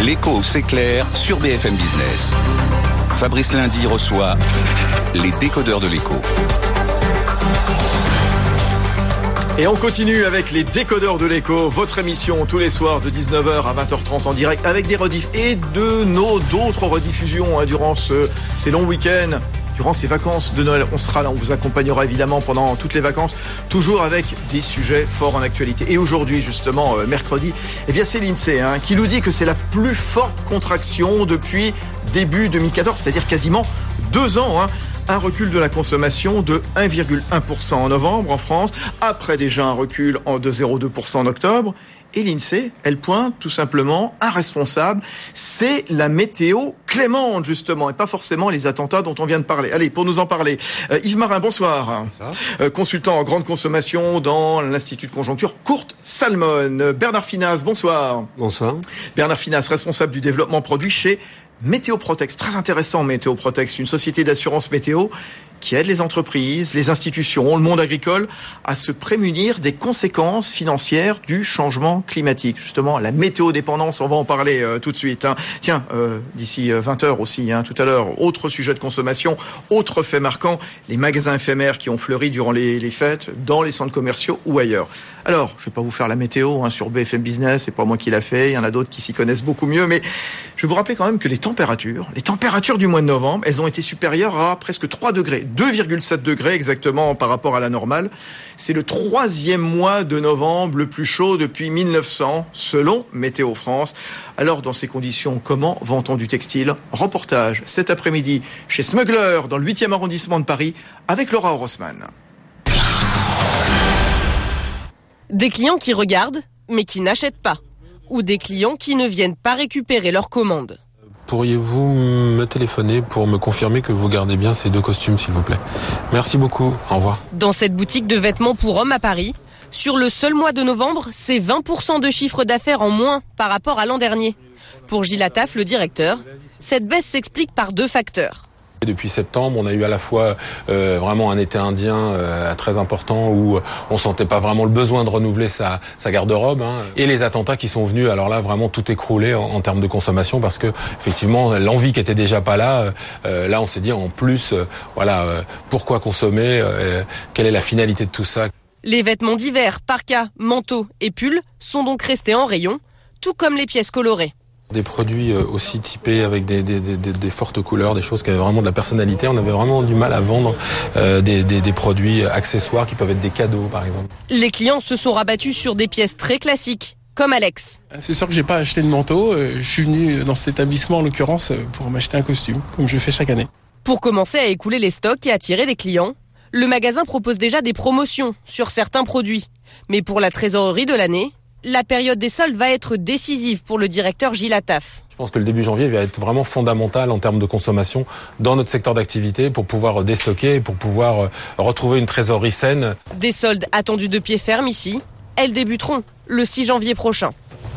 L'écho, c'est clair sur BFM Business. Fabrice Lundi reçoit les décodeurs de l'écho. Et on continue avec les décodeurs de l'écho, votre émission tous les soirs de 19h à 20h30 en direct avec des rediff et d'autres rediffusions durant ces longs week-ends. Durant ces vacances de Noël, on sera là, on vous accompagnera évidemment pendant toutes les vacances, toujours avec des sujets forts en actualité. Et aujourd'hui, justement, mercredi, c'est l'INSEE qui nous dit que c'est la plus forte contraction depuis début 2014, c'est-à-dire quasiment 2 ans. Un recul de la consommation de 1,1% en novembre en France, après déjà un recul de 0,2% en octobre. Et l'INSEE, elle pointe tout simplement un responsable, c'est la météo clémente justement, et pas forcément les attentats dont on vient de parler. Allez, pour nous en parler, Yves Marin, bonsoir. Consultant en grande consommation dans l'Institut de conjoncture Courte Salmon. Bernard Finas, bonsoir. Bonsoir. Bernard Finas, responsable du développement produit chez Météoprotex. Très intéressant, Météoprotex, une société d'assurance météo qui aide les entreprises, les institutions, le monde agricole à se prémunir des conséquences financières du changement climatique. Justement, la météodépendance, on va en parler tout de suite. Tiens, d'ici 20h aussi, tout à l'heure, autre sujet de consommation, autre fait marquant, les magasins éphémères qui ont fleuri durant les fêtes dans les centres commerciaux ou ailleurs. Alors, je vais pas vous faire la météo sur BFM Business, c'est pas moi qui l'a fait, il y en a d'autres qui s'y connaissent beaucoup mieux, mais je vais vous rappeler quand même que les températures du mois de novembre, elles ont été supérieures à presque 3 degrés, 2,7 degrés exactement par rapport à la normale. C'est le 3e mois de novembre le plus chaud depuis 1900, selon Météo France. Alors, dans ces conditions, comment vend-on du textile ? Reportage cet après-midi chez Smuggler, dans le 8e arrondissement de Paris, avec Laura Horosman. Des clients qui regardent, mais qui n'achètent pas. Ou des clients qui ne viennent pas récupérer leurs commandes. Pourriez-vous me téléphoner pour me confirmer que vous gardez bien ces 2 costumes, s'il vous plaît ? Merci beaucoup, au revoir. Dans cette boutique de vêtements pour hommes à Paris, sur le seul mois de novembre, c'est 20% de chiffre d'affaires en moins par rapport à l'an dernier. Pour Gilles Attaf, le directeur, cette baisse s'explique par 2 facteurs. Depuis septembre, on a eu à la fois vraiment un été indien très important où on sentait pas vraiment le besoin de renouveler sa garde-robe, et les attentats qui sont venus, alors là vraiment tout écrouler en termes de consommation, parce que effectivement l'envie qui était déjà pas là, là on s'est dit en plus pourquoi consommer, quelle est la finalité de tout ça. Les vêtements d'hiver, parkas, manteaux et pulls sont donc restés en rayon, tout comme les pièces colorées. Des produits aussi typés avec des fortes couleurs, des choses qui avaient vraiment de la personnalité. On avait vraiment du mal à vendre des produits accessoires qui peuvent être des cadeaux, par exemple. Les clients se sont rabattus sur des pièces très classiques, comme Alex. C'est sûr que j'ai pas acheté de manteau. Je suis venu dans cet établissement, en l'occurrence, pour m'acheter un costume, comme je fais chaque année. Pour commencer à écouler les stocks et attirer des clients, le magasin propose déjà des promotions sur certains produits. Mais pour la trésorerie de l'année, la période des soldes va être décisive pour le directeur Gilles Attaf. Je pense que le début janvier va être vraiment fondamental en termes de consommation dans notre secteur d'activité pour pouvoir déstocker, pour pouvoir retrouver une trésorerie saine. Des soldes attendus de pied ferme ici. Elles débuteront le 6 janvier prochain.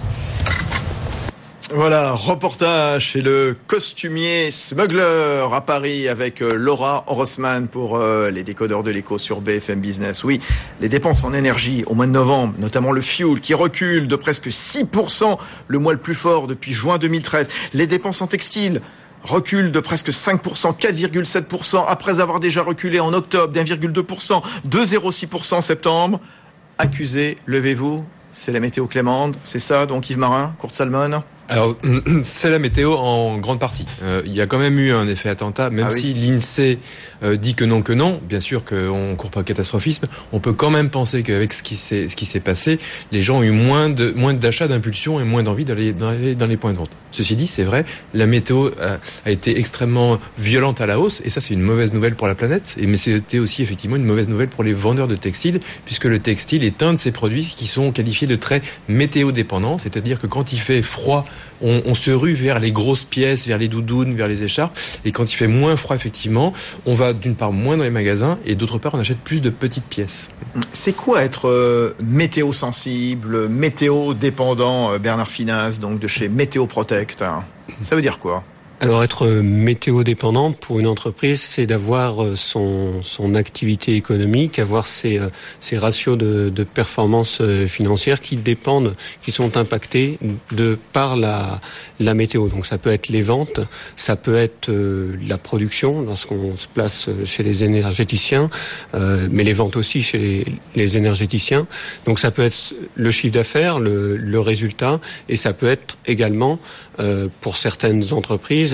Voilà, reportage chez le costumier Smuggler à Paris avec Laura Horosman pour les décodeurs de l'écho sur BFM Business. Oui, les dépenses en énergie au mois de novembre, notamment le fuel qui recule de presque 6%, le mois le plus fort depuis juin 2013. Les dépenses en textile reculent de presque 5%, 4,7% après avoir déjà reculé en octobre d'1,2%, 2,06% en septembre. Accusés, levez-vous, c'est la météo clémente, c'est ça donc Yves Marin, Courte Salmon ? Alors, c'est la météo en grande partie. Il y a quand même eu un effet attentat, même si l'INSEE dit que non. Bien sûr qu'on court pas au catastrophisme. On peut quand même penser qu'avec ce qui s'est passé, les gens ont eu moins d'achats, d'impulsion et moins d'envie d'aller dans les points de vente. Ceci dit, c'est vrai, la météo a été extrêmement violente à la hausse, et ça c'est une mauvaise nouvelle pour la planète. Mais c'était aussi effectivement une mauvaise nouvelle pour les vendeurs de textiles, puisque le textile est un de ces produits qui sont qualifiés de très météo-dépendants, c'est-à-dire que quand il fait froid, on se rue vers les grosses pièces, vers les doudounes, vers les écharpes, et quand il fait moins froid effectivement, on va d'une part moins dans les magasins, et d'autre part on achète plus de petites pièces. C'est quoi être météo sensible, météo dépendant, Bernard Finas, donc de chez Météoprotect, ça veut dire quoi ? Alors être météo-dépendant pour une entreprise, c'est d'avoir son activité économique, avoir ses ratios de performance financière qui sont impactés par la météo. Donc ça peut être les ventes, ça peut être la production lorsqu'on se place chez les énergéticiens, mais les ventes aussi chez les énergéticiens. Donc ça peut être le chiffre d'affaires, le résultat, et ça peut être également pour certaines entreprises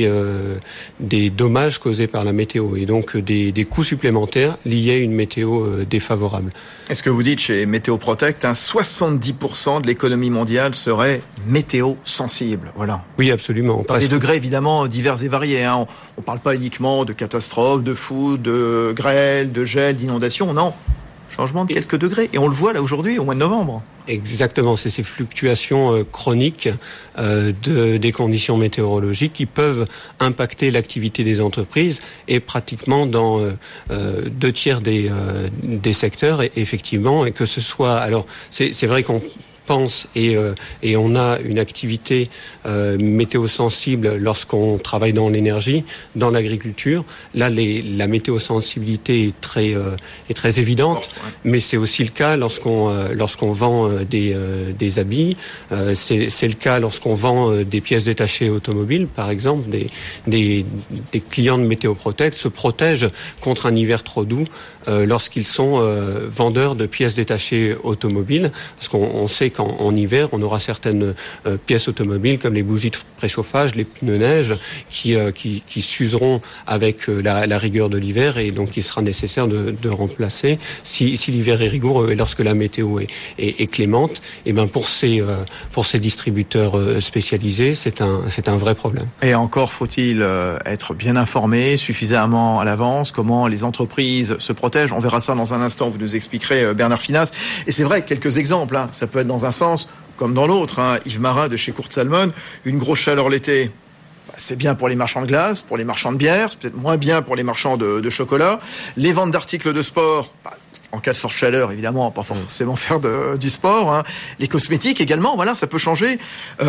des dommages causés par la météo et donc des coûts supplémentaires liés à une météo défavorable. Est-ce que vous dites chez Météo Protect, 70% de l'économie mondiale serait météo sensible, voilà. Oui, absolument. Dans des degrés évidemment divers et variés. On ne parle pas uniquement de catastrophes, de fous, de grêle, de gel, d'inondation, non. Changement de quelques degrés. Et on le voit là aujourd'hui, au mois de novembre. Exactement, c'est ces fluctuations chroniques des conditions météorologiques qui peuvent impacter l'activité des entreprises et pratiquement dans 2/3 des secteurs et effectivement, et que ce soit, alors c'est vrai qu'on pense et on a une activité météo sensible lorsqu'on travaille dans l'énergie, dans l'agriculture. Là, la météo sensibilité est très évidente, mais c'est aussi le cas lorsqu'on vend des habits. C'est le cas lorsqu'on vend des pièces détachées automobiles, par exemple. Des clients de Météo Protect se protègent contre un hiver trop doux lorsqu'ils sont vendeurs de pièces détachées automobiles, parce qu'on sait qu'en hiver, on aura certaines pièces automobiles comme les bougies de préchauffage, les pneus neige qui s'useront avec la rigueur de l'hiver et donc il sera nécessaire de remplacer si l'hiver est rigoureux et lorsque la météo est clémente. Et ben pour ces distributeurs spécialisés, c'est un vrai problème. Et encore faut-il être bien informé suffisamment à l'avance comment les entreprises se protègent. On verra ça dans un instant. Vous nous expliquerez, Bernard Finas. Et c'est vrai, quelques exemples. Ça peut être dans un sens comme dans l'autre. Yves Marin de chez Kurt Salmon, une grosse chaleur l'été. C'est bien pour les marchands de glace, pour les marchands de bière, c'est peut-être moins bien pour les marchands de chocolat. Les ventes d'articles de sport, en cas de forte chaleur, évidemment, pas forcément faire du sport. Les cosmétiques également, voilà, ça peut changer.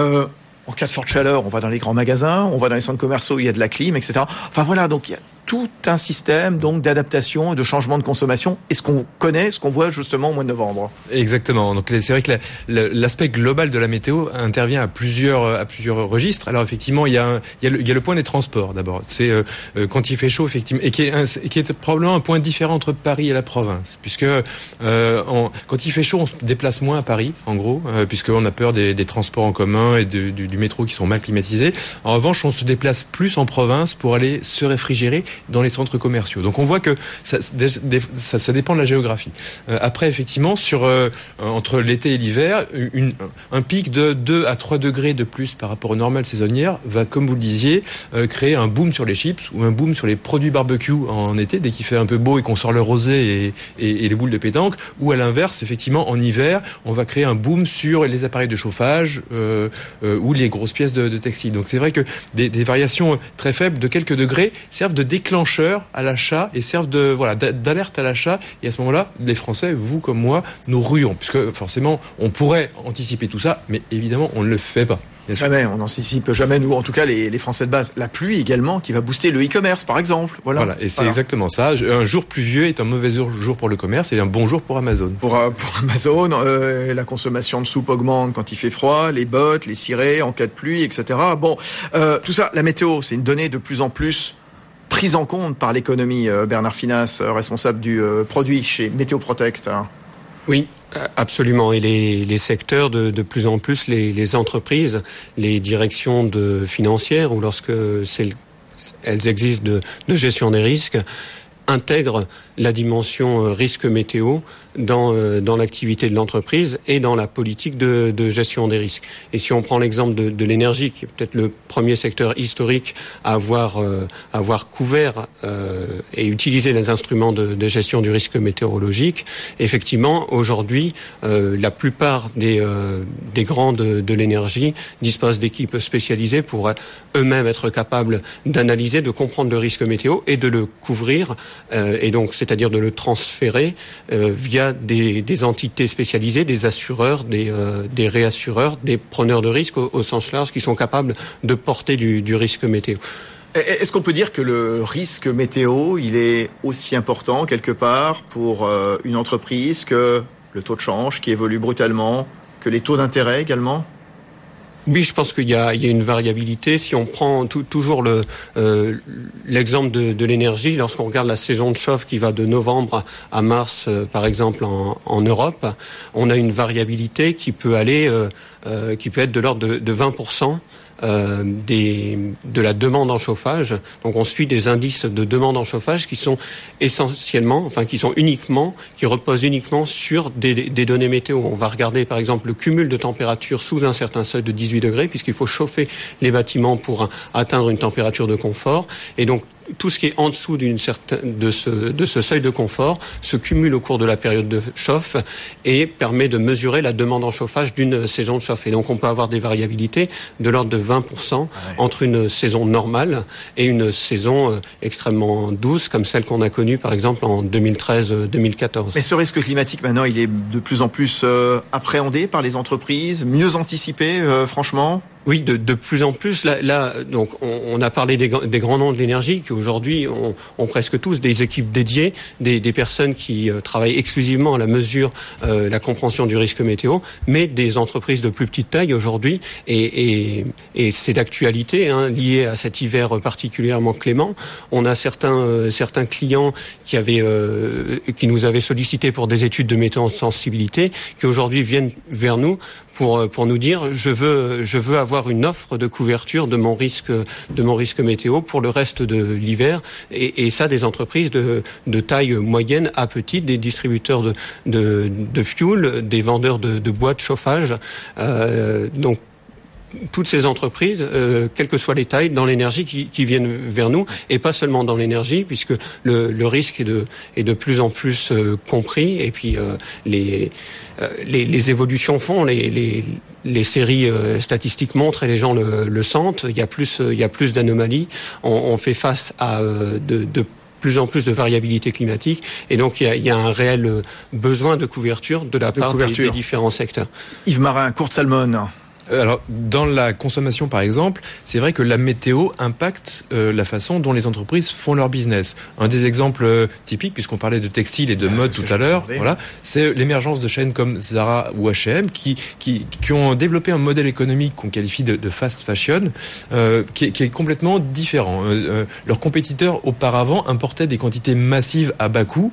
En cas de forte chaleur, on va dans les grands magasins, on va dans les centres commerciaux où il y a de la clim, etc. Enfin voilà, donc il y a tout un système donc d'adaptation et de changement de consommation. Et ce qu'on connaît, ce qu'on voit justement au mois de novembre. Exactement. Donc c'est vrai que l'aspect global de la météo intervient à plusieurs registres. Alors effectivement, il y a le point des transports d'abord. C'est quand il fait chaud effectivement et qui est probablement un point différent entre Paris et la province, puisque quand il fait chaud, on se déplace moins à Paris, en gros, puisqu'on a peur des transports en commun et du métro qui sont mal climatisés. En revanche, on se déplace plus en province pour aller se réfrigérer dans les centres commerciaux. Donc on voit que ça dépend de la géographie. Après, effectivement, entre l'été et l'hiver, un pic de 2 à 3 degrés de plus par rapport aux normales saisonnières va, comme vous le disiez, créer un boom sur les chips ou un boom sur les produits barbecue en été, dès qu'il fait un peu beau et qu'on sort le rosé et les boules de pétanque, ou à l'inverse, effectivement, en hiver, on va créer un boom sur les appareils de chauffage ou les grosses pièces de textile. Donc c'est vrai que des variations très faibles de quelques degrés servent de déclencheur à l'achat et servent d'alerte à l'achat. Et à ce moment-là, les Français, vous comme moi, nous ruons, puisque forcément, on pourrait anticiper tout ça, mais évidemment, on ne le fait pas. Jamais, on n'anticipe jamais, nous, en tout cas, les Français de base. La pluie également, qui va booster le e-commerce, par exemple. Voilà, et c'est exactement ça. Un jour pluvieux est un mauvais jour pour le commerce et un bon jour pour Amazon. Pour Amazon, la consommation de soupe augmente quand il fait froid, les bottes, les cirés, en cas de pluie, etc. Bon, tout ça, la météo, c'est une donnée de plus en plus prise en compte par l'économie. Bernard Finas, responsable du produit chez Météo Protect. Oui, absolument. Et les secteurs, de plus en plus, les entreprises, les directions financières, ou lorsque elles existent de gestion des risques, intègrent la dimension risque météo dans l'activité de l'entreprise et dans la politique de gestion des risques. Et si on prend l'exemple de l'énergie, qui est peut-être le premier secteur historique à avoir couvert et utilisé les instruments de gestion du risque météorologique, effectivement, aujourd'hui, la plupart des grands de l'énergie disposent d'équipes spécialisées pour eux-mêmes être capables d'analyser, de comprendre le risque météo et de le couvrir et donc c'est-à-dire de le transférer via des entités spécialisées, des assureurs, des réassureurs, des preneurs de risques au sens large qui sont capables de porter du risque météo. Est-ce qu'on peut dire que le risque météo, il est aussi important quelque part pour une entreprise que le taux de change qui évolue brutalement, que les taux d'intérêt également ? Oui, je pense qu'il y a une variabilité. Si on prend toujours l'exemple de l'énergie, lorsqu'on regarde la saison de chauffe qui va de novembre à mars, par exemple en Europe, on a une variabilité qui peut être de l'ordre de 20%. De la demande en chauffage. Donc on suit des indices de demande en chauffage qui sont qui reposent uniquement sur des données météo. On va regarder par exemple le cumul de température sous un certain seuil de 18 degrés puisqu'il faut chauffer les bâtiments pour atteindre une température de confort. Et donc tout ce qui est en dessous de ce seuil de confort se cumule au cours de la période de chauffe et permet de mesurer la demande en chauffage d'une saison de chauffe. Et donc on peut avoir des variabilités de l'ordre de 20% entre une saison normale et une saison extrêmement douce comme celle qu'on a connue par exemple en 2013-2014. Mais ce risque climatique maintenant, il est de plus en plus appréhendé par les entreprises, mieux anticipé franchement ? Oui, de plus en plus. Là, donc, on a parlé des grands noms de l'énergie qui aujourd'hui ont presque tous des équipes dédiées, des personnes qui travaillent exclusivement à la mesure, la compréhension du risque météo, mais des entreprises de plus petite taille aujourd'hui, et c'est d'actualité, lié à cet hiver particulièrement clément. On a certains clients qui nous avaient sollicité pour des études de météo-sensibilité, qui aujourd'hui viennent vers nous pour nous dire je veux avoir une offre de couverture de mon risque météo pour le reste de l'hiver, et ça des entreprises de taille moyenne à petite, des distributeurs de fuel, des vendeurs de bois de chauffage, donc toutes ces entreprises, quelles que soient les tailles, dans l'énergie qui viennent vers nous, et pas seulement dans l'énergie, puisque le risque est de plus en plus compris, et puis les évolutions font, les séries statistiques montrent et les gens le sentent. Il y a plus d'anomalies. On fait face à de plus en plus de variabilité climatique, et donc il y a un réel besoin de couverture de la part des différents secteurs. Yves Marin, Courte Salmon. Alors, dans la consommation, par exemple, c'est vrai que la météo impacte la façon dont les entreprises font leur business. Un des exemples typiques, puisqu'on parlait de textile et de mode tout à l'heure, c'est l'émergence de chaînes comme Zara ou H&M qui ont développé un modèle économique qu'on qualifie de fast fashion, qui est complètement différent. Leurs compétiteurs auparavant importaient des quantités massives à bas coût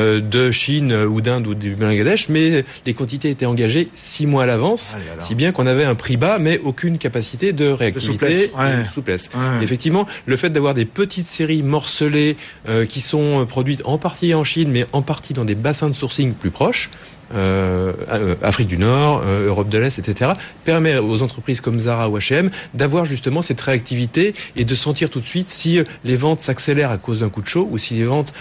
de Chine ou d'Inde ou du Bangladesh, mais les quantités étaient engagées 6 mois à l'avance, si bien qu'on avait un prix bas, mais aucune capacité de réactivité, de souplesse. Ouais. Effectivement, le fait d'avoir des petites séries morcelées qui sont produites en partie en Chine, mais en partie dans des bassins de sourcing plus proches, Afrique du Nord, Europe de l'Est, etc., permet aux entreprises comme Zara ou H&M d'avoir justement cette réactivité et de sentir tout de suite si les ventes s'accélèrent à cause d'un coup de chaud ou si les ventes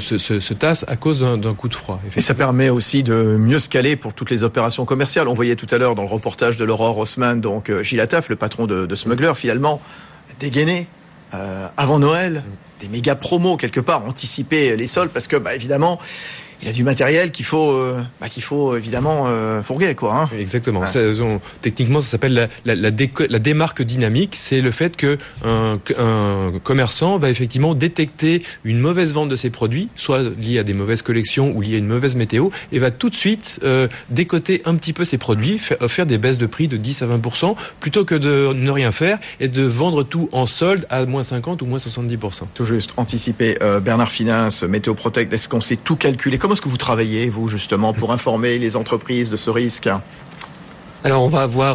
se tassent à cause d'un coup de froid. Et ça permet aussi de mieux se caler pour toutes les opérations commerciales. On voyait tout à l'heure dans le reportage de Laurent Rossmann, donc Gilles Attaf, le patron de Smuggler, finalement dégainé avant Noël, des méga promos quelque part, anticiper les soldes parce que évidemment il y a du matériel qu'il faut évidemment fourguer, quoi. Exactement. Ouais. Techniquement, ça s'appelle la démarque dynamique. C'est le fait que un commerçant va effectivement détecter une mauvaise vente de ses produits, soit liée à des mauvaises collections ou liée à une mauvaise météo, et va tout de suite décoter un petit peu ses produits, faire des baisses de prix de 10 à 20%, plutôt que de ne rien faire et de vendre tout en solde à moins 50 ou moins 70%. Tout juste, anticiper. Bernard Finance, Météo Protect, est-ce qu'on sait tout calculer ? Comment est-ce que vous travaillez, vous, justement, pour informer les entreprises de ce risque ? Alors, on va avoir...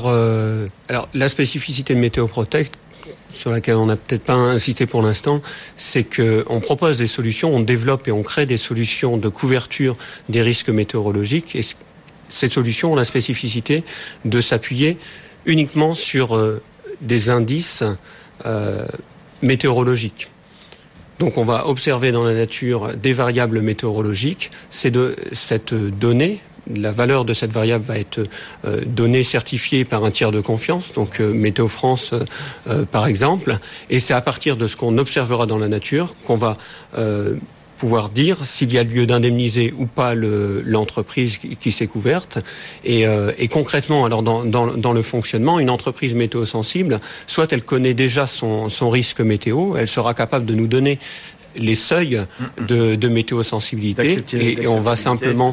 la spécificité de Météo Protect, sur laquelle on n'a peut-être pas insisté pour l'instant, c'est qu'on propose des solutions, on développe et on crée des solutions de couverture des risques météorologiques. Et ces solutions ont la spécificité de s'appuyer uniquement sur des indices météorologiques. Donc on va observer dans la nature des variables météorologiques. Cette donnée, la valeur de cette variable va être donnée, certifiée par un tiers de confiance, donc Météo France par exemple. Et c'est à partir de ce qu'on observera dans la nature qu'on va pouvoir dire s'il y a lieu d'indemniser ou pas l'entreprise qui s'est couverte. Et concrètement, alors dans le fonctionnement, une entreprise météo-sensible, soit elle connaît déjà son risque météo, elle sera capable de nous donner les seuils de météo-sensibilité et on va simplement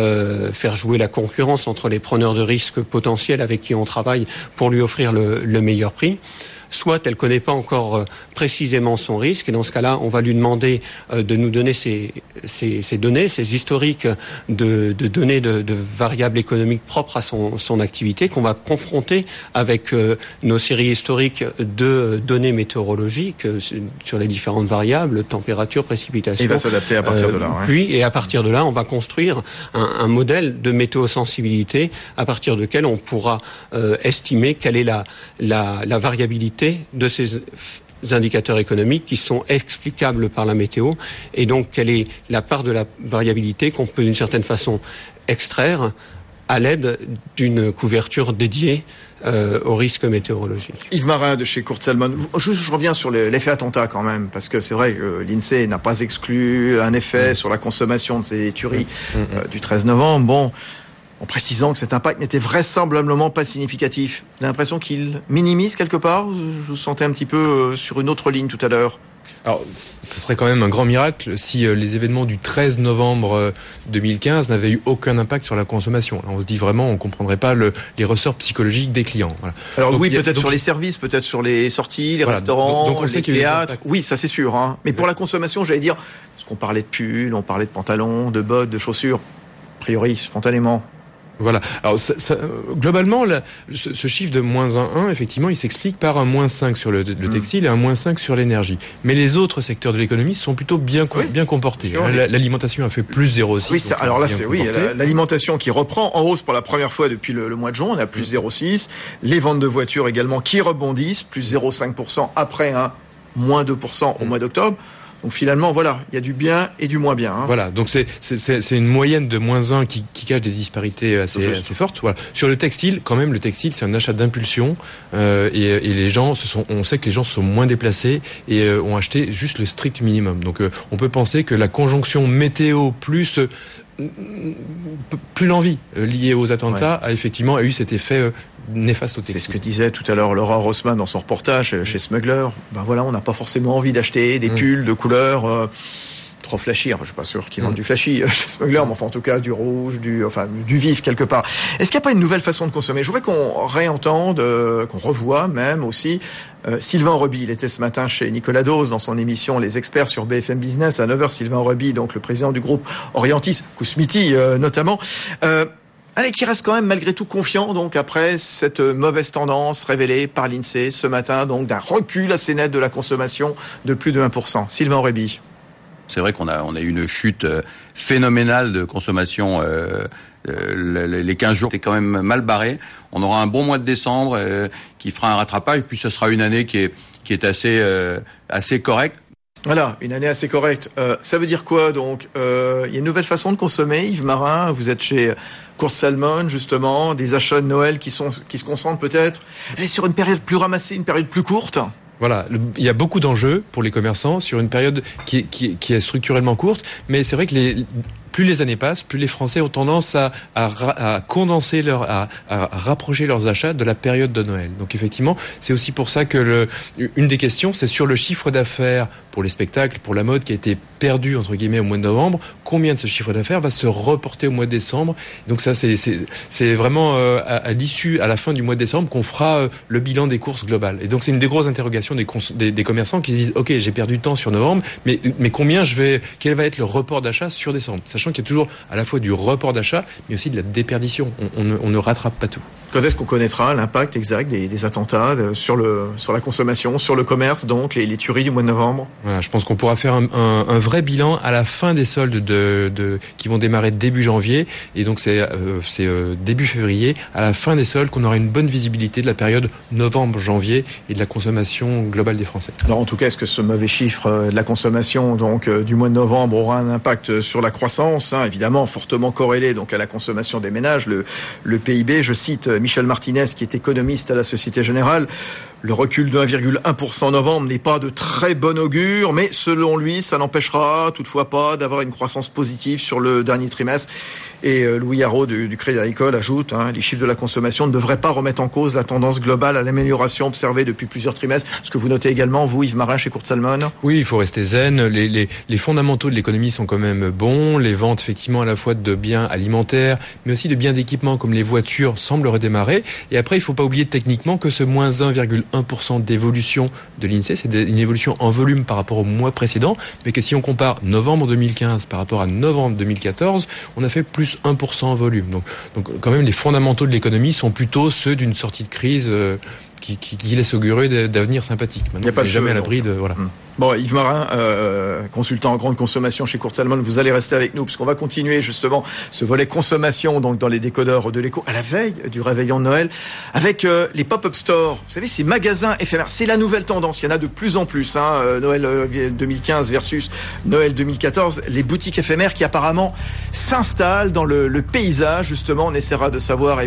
faire jouer la concurrence entre les preneurs de risques potentiels avec qui on travaille pour lui offrir le meilleur prix. Soit elle ne connaît pas encore précisément son risque, et dans ce cas-là, on va lui demander de nous donner ces données, ces historiques de données de variables économiques propres à son activité, qu'on va confronter avec nos séries historiques de données météorologiques sur les différentes variables, température, précipitation. Il va s'adapter à partir de là. Pluie, et à partir de là, on va construire un modèle de météo-sensibilité à partir duquel on pourra estimer quelle est la variabilité de ces indicateurs économiques qui sont explicables par la météo, et donc quelle est la part de la variabilité qu'on peut d'une certaine façon extraire à l'aide d'une couverture dédiée au risque météorologique. Yves Marin de chez Courte Salmon. Je reviens sur l'effet attentat quand même, parce que c'est vrai que l'INSEE n'a pas exclu un effet sur la consommation de ces tueries du 13 novembre. Bon, en précisant que cet impact n'était vraisemblablement pas significatif. J'ai l'impression qu'il minimise quelque part. Je vous sentais un petit peu sur une autre ligne tout à l'heure. Alors, ce serait quand même un grand miracle si les événements du 13 novembre 2015 n'avaient eu aucun impact sur la consommation. Là, on se dit vraiment, on comprendrait pas les ressorts psychologiques des clients. Voilà. Alors donc, oui, peut-être sur les services, peut-être sur les sorties, les restaurants, donc les théâtres. Oui, ça c'est sûr. Mais pour la consommation, j'allais dire, parce qu'on parlait de pulls, on parlait de pantalons, de bottes, de chaussures, a priori, spontanément. Voilà. Alors, globalement, ce chiffre de moins 1,1, effectivement, il s'explique par un moins 5 sur le textile et un moins 5 sur l'énergie. Mais les autres secteurs de l'économie sont plutôt bien comportés. L'alimentation a fait plus 0,6. Oui, alors là, c'est l'alimentation qui reprend en hausse pour la première fois depuis le mois de juin. On a plus 0,6. Les ventes de voitures également qui rebondissent, plus 0,5% après un moins 2% au mois d'octobre. Donc finalement, voilà, il y a du bien et du moins bien. Voilà, donc c'est une moyenne de moins 1 qui cache des disparités assez fortes. Voilà. Sur le textile, quand même, le textile, c'est un achat d'impulsion et les gens on sait que les gens sont moins déplacés et ont acheté juste le strict minimum. Donc on peut penser que la conjonction météo plus l'envie liée aux attentats a effectivement eu cet effet néfaste au textile. C'est ce que disait tout à l'heure Laura Rossmann dans son reportage chez Smuggler. Ben voilà, on n'a pas forcément envie d'acheter des pulls de couleur trop flashy. Enfin, je suis pas sûr qu'ils vendent du flashy chez Smuggler, mais enfin en tout cas du rouge, du vif quelque part. Est-ce qu'il n'y a pas une nouvelle façon de consommer? Je voudrais qu'on réentende, qu'on revoie même aussi Sylvain Reby. Il était ce matin chez Nicolas Dose dans son émission Les Experts sur BFM Business à 9h. Sylvain Reby, donc le président du groupe Orientis, Kousmiti notamment. Allez, qui reste quand même malgré tout confiant, donc après cette mauvaise tendance révélée par l'INSEE ce matin, donc d'un recul assez net de la consommation de plus de 1%. Sylvain Reby. C'est vrai qu'on a eu une chute phénoménale de consommation. Les 15 jours, c'est quand même mal barré. On aura un bon mois de décembre qui fera un rattrapage, puis ce sera une année qui est assez correcte. Voilà, une année assez correcte. Ça veut dire quoi donc? Il y a une nouvelle façon de consommer, Yves Marin. Vous êtes chez Courte Salmon, justement, des achats de Noël qui se concentrent peut-être sur une période plus ramassée, une période plus courte. Voilà, il y a beaucoup d'enjeux pour les commerçants sur une période qui est structurellement courte, mais c'est vrai que plus les années passent, plus les Français ont tendance à condenser à rapprocher leurs achats de la période de Noël. Donc effectivement, c'est aussi pour ça que une des questions, c'est sur le chiffre d'affaires pour les spectacles, pour la mode qui a été perdu entre guillemets au mois de novembre. Combien de ce chiffre d'affaires va se reporter au mois de décembre? Donc ça, c'est vraiment à l'issue, à la fin du mois de décembre, qu'on fera le bilan des courses globales. Et donc c'est une des grosses interrogations des commerçants qui se disent ok, j'ai perdu temps sur novembre, mais quel va être le report d'achat sur décembre? Sachant qu'il y a toujours à la fois du report d'achat, mais aussi de la déperdition. On ne rattrape pas tout. Quand est-ce qu'on connaîtra l'impact exact des attentats sur la consommation, sur le commerce, donc les tueries du mois de novembre? Voilà, je pense qu'on pourra faire un vrai bilan à la fin des soldes qui vont démarrer début janvier, et donc c'est début février, à la fin des soldes, qu'on aura une bonne visibilité de la période novembre-janvier et de la consommation globale des Français. Alors en tout cas, est-ce que ce mauvais chiffre de la consommation donc du mois de novembre aura un impact sur la croissance, évidemment fortement corrélé donc à la consommation des ménages, le PIB? Je cite Michel Martinez, qui est économiste à la Société Générale. Le recul de 1,1% en novembre n'est pas de très bon augure, mais selon lui, ça n'empêchera toutefois pas d'avoir une croissance positive sur le dernier trimestre. Et Louis Haraud du Crédit Agricole ajoute, les chiffres de la consommation ne devraient pas remettre en cause la tendance globale à l'amélioration observée depuis plusieurs trimestres. Ce que vous notez également, vous, Yves Marin, chez Kurt Salmon? Oui, il faut rester zen. Les fondamentaux de l'économie sont quand même bons. Les ventes, effectivement, à la fois de biens alimentaires, mais aussi de biens d'équipement comme les voitures semblent redémarrer. Et après, il ne faut pas oublier techniquement que ce moins 1,1% d'évolution de l'INSEE, c'est une évolution en volume par rapport au mois précédent, mais que si on compare novembre 2015 par rapport à novembre 2014, on a fait plus 1% en volume. Donc quand même, les fondamentaux de l'économie sont plutôt ceux d'une sortie de crise qui laisse augurer d'avenir sympathique. Maintenant, on n'est jamais à l'abri de... Voilà. Bon, Yves Marin, consultant en grande consommation chez Kurt Salmon, vous allez rester avec nous puisqu'on va continuer justement ce volet consommation donc dans les décodeurs de l'écho à la veille du réveillon de Noël avec les pop-up stores. Vous savez, ces magasins éphémères, c'est la nouvelle tendance. Il y en a de plus en plus. Noël 2015 versus Noël 2014, les boutiques éphémères qui apparemment s'installent dans le paysage. Justement, on essaiera de savoir,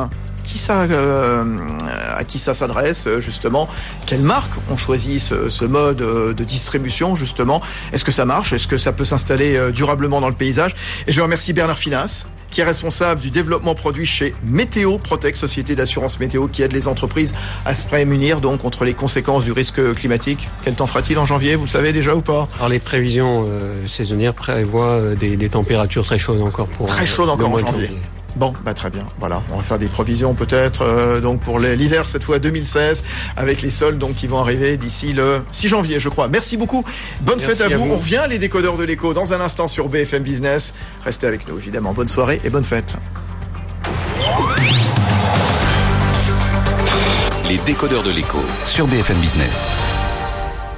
à qui ça s'adresse justement, quelles marques ont choisi ce mode de distribution justement, est-ce que ça marche, est-ce que ça peut s'installer durablement dans le paysage. Et je remercie Bernard Finas qui est responsable du développement produit chez Météo Protect, société d'assurance météo qui aide les entreprises à se prémunir donc contre les conséquences du risque climatique. Quel temps fera-t-il en janvier, vous le savez déjà ou pas? Alors les prévisions saisonnières prévoient des températures très chaudes encore pour très chaudes encore en janvier. Bon, très bien. Voilà, on va faire des provisions peut-être donc pour l'hiver cette fois 2016 avec les soldes donc qui vont arriver d'ici le 6 janvier, je crois. Merci beaucoup. Bonne fête à vous. On revient les décodeurs de l'écho dans un instant sur BFM Business. Restez avec nous évidemment. Bonne soirée et bonne fête. Les décodeurs de l'écho sur BFM Business.